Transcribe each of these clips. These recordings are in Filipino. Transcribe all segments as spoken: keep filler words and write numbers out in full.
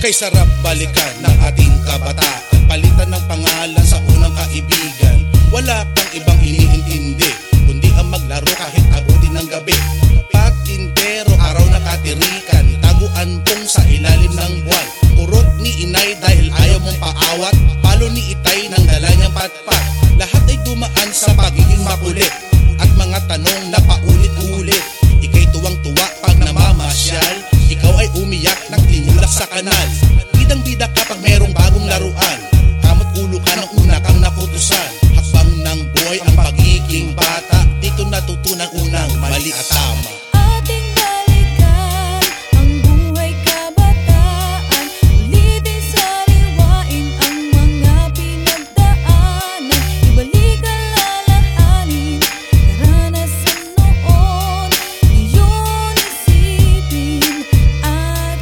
Kay sarap balikan ng ating kabataan, palitan ng pangalan sa unang kaibigan. Wala kang ibang iniintindi kundi ang maglaro kahit abutin ng gabi. Patintero, araw na katirikan, taguan pong sa ilalim ng buwan. Kurot ni inay dahil ayaw mong paawat, palo ni itay nang dala niyang patpat. Lahat ay dumaan sa pagiging makulit at mga tanong na paulit-ulit. Ika'y tuwang-tuwa pag namamasyal, ikaw ay umiyak ng tinulak sa kanal. Bidang-bida kapag merong bagong laruan, kamot ulo ka nang una kang naputusan. Hakbang ng buhay ang pagiging bata, dito natutunan unang mali at tama. Ating balikan ang buhay kabataan, ulitin sariwain ang mga pinagdaanan. Ibalik alalahanin, karanasan noon, ngayon isipin at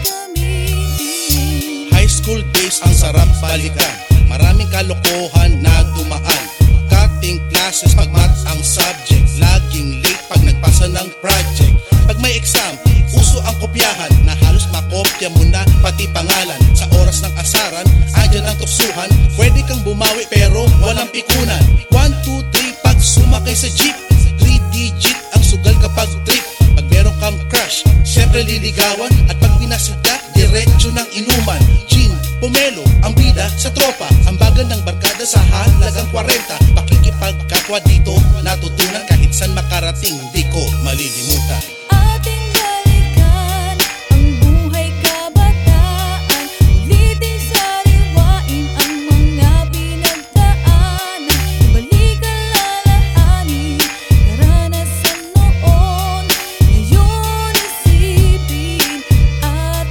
gamitin. High school days ang sarap balikan, maraming kalokohan na dumaan. Cutting classes pag math ang subject, laging late pag nagpasa ng project. Pag may exam, uso ang kopyahan, na halos makopya mo na pati pangalan. Sa oras ng asaran, andyan ang tuksuhan, pwede kang bumawi pero walang pikunan. One, two, three pag sumakay sa jeep, three digit ang sugal kapag trip. Pag meron kang crush, syempre liligawan, at pag pinasid ka, diretso ng inuman. Gin, pomelo, ang bida sa tropa, ang bagan ng barkada sa halagang kwarenta. Pakikipagkapwa dito, natutunan kahit saan makarating, di ko malilimutan. Ating balikan ang buhay kabataan, ulitin sariwain ang mga pinagdaanan. Ibalik alalahanin, karanasan noon, ngayon isipin at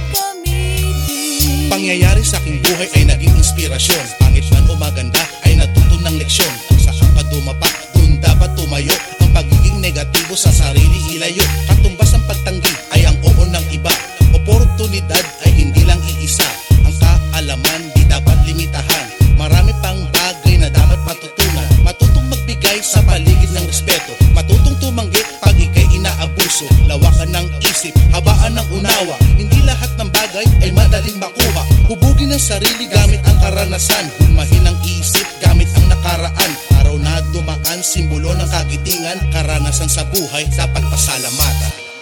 gamitin. Pangyayari sa aking buhay ay naging inspirasyon. Pangit man o maganda ay natuto ng leksyon. Kung saan ka dumapa, dun dapat tumayo. Ang pagiging negatibo sa sarili ilayo. Katumbas ng pagtanggi ay ang oo ng iba. Oportunidad ay hindi lang iisa. Ang kaalaman di dapat limitahan. Marami pang bagay na dapat matutunan. Matutong magbigay sa paligid ng respeto. Matutong tumanggi pag ikay inaabuso. Lawakan ng isip, habaan ng unawa. Hindi lahat ng bagay ay madaling makuha. Hubugin ang sarili gamit ang karanasan. Hulmahin ang isip gamit ang nakaraan. Araw na dumaan, simbolo ng kagitingan. Karanasan sa buhay dapat pasalamatan.